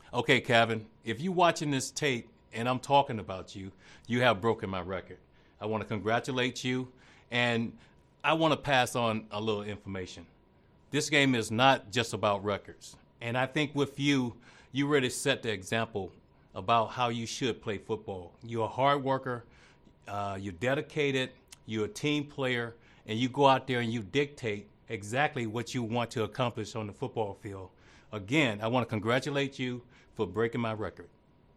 Okay, Kevin, if you watching this tape and I'm talking about you, you have broken my record. I want to congratulate you, and I want to pass on a little information. This game is not just about records. And I think with you, you really set the example about how you should play football. You're a hard worker, you're dedicated, you're a team player, and you go out there and you dictate exactly what you want to accomplish on the football field. Again, I want to congratulate you for breaking my record.